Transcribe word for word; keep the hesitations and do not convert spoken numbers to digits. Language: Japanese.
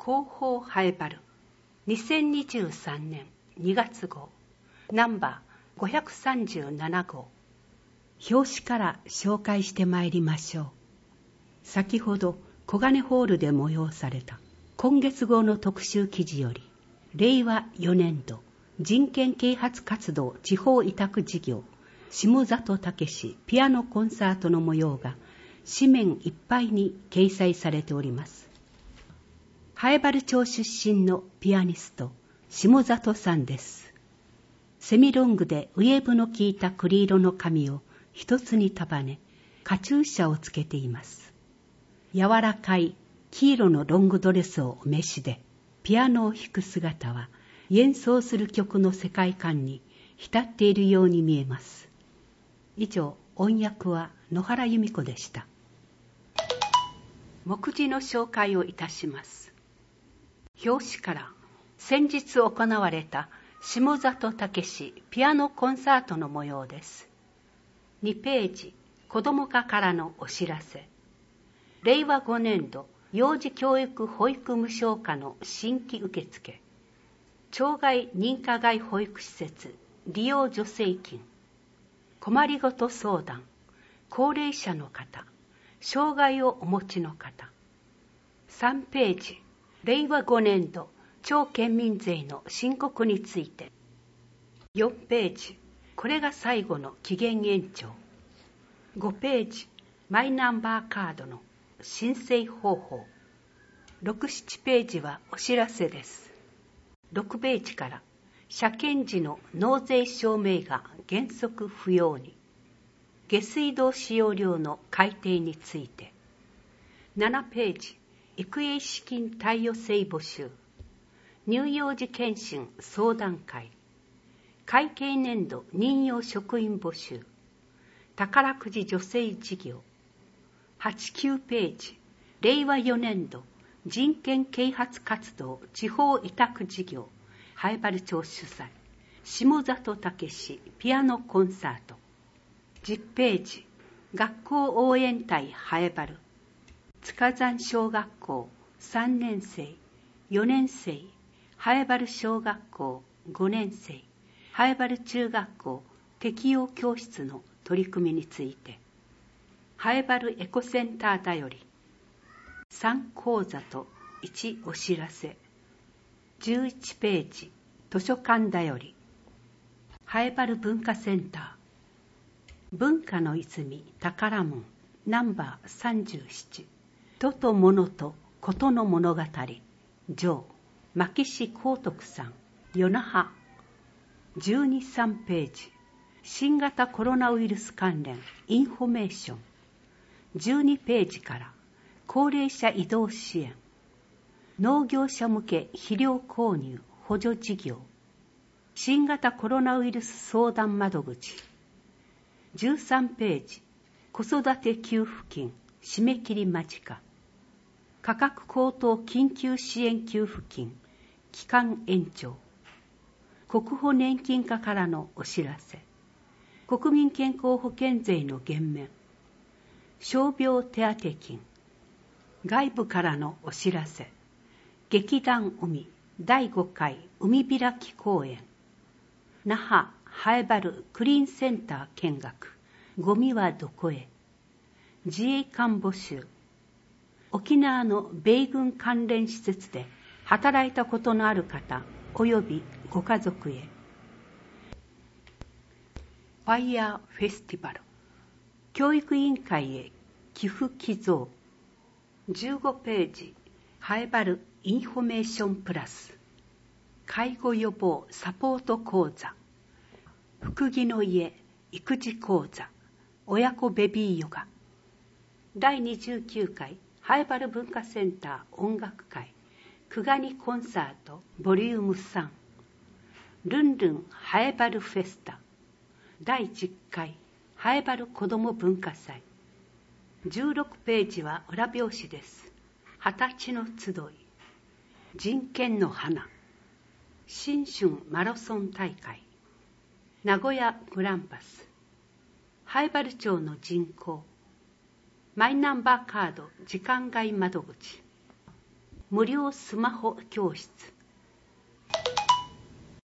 広報ハエバルにせんにじゅうさんねんにがつ号ナンバーごひゃくさんじゅうなな号。表紙から紹介してまいりましょう。先ほど小金ホールで催された今月号の特集記事より、れいわよねんど人権啓発活動地方委託事業下里武ピアノコンサートの模様が紙面いっぱいに掲載されております。ハエバル町出身のピアニスト下里さんです。セミロングでウェーブの効いた栗色の髪を一つに束ね、カチューシャをつけています。柔らかい黄色のロングドレスをお召しで、ピアノを弾く姿は演奏する曲の世界観に浸っているように見えます。以上、音訳は野原由美子でした。目次の紹介をいたします。表紙から先日行われた下里武ピアノコンサートの模様です。にページ、子ども課からのお知らせ。れいわごねんど幼児教育保育無償化の新規受付。町外認可外保育施設利用助成金。困りごと相談。高齢者の方。障害をお持ちの方。さんページ、れいわごねんど町県民税の申告について。よんページ、これが最後の期限延長。ごページ、マイナンバーカードの申請方法。ろく、ななページはお知らせです。ろくページから車検時の納税証明が原則不要に。下水道使用料の改定について。ななページ、育英資金貸与制募集。乳幼児検診相談会。会計年度任用職員募集。宝くじ助成事業。はち、きゅうページ、れいわよねんど人権啓発活動地方委託事業ハエバル町主催下里武ピアノコンサート。じゅうページ、学校応援隊ハエバル塚山小学校さんねんせいよねんせいハエバル小学校ごねんせいハエバル中学校適用教室の取り組みについて。ハエバルエコセンターだよりさん講座といちお知らせ。じゅういちページ、図書館だよりハエバル文化センター文化の泉宝門ナンバーさんじゅうなな人と物とことの物語上牧師光徳さん与那覇。じゅうに、さんページ、新型コロナウイルス関連インフォメーション。じゅうにページから高齢者移動支援農業者向け肥料購入補助事業新型コロナウイルス相談窓口。じゅうさんページ、子育て給付金締め切り間近価格高騰緊急支援給付金期間延長。国保年金課からのお知らせ。国民健康保険税の減免傷病手当金。外部からのお知らせ。劇団海だいごかい海開き公演。那覇ハエバルクリーンセンター見学。ゴミはどこへ。自衛官募集。沖縄の米軍関連施設で働いたことのある方及びご家族へ。ファイヤーフェスティバル教育委員会へ寄付寄贈。じゅうごページ、ハエバルインフォメーションプラス介護予防サポート講座福木の家育児講座親子ベビーヨガ。だいにじゅうきゅうかいハエバル文化センター音楽会久我にコンサートボリュームさんルンルンハエバルフェスタだいじゅっかいハエバル子ども文化祭。じゅうろくページは裏表紙です。二十歳の集い人権の花新春マラソン大会名古屋グランパスハエバル町の人口マイナンバーカード時間外窓口無料スマホ教室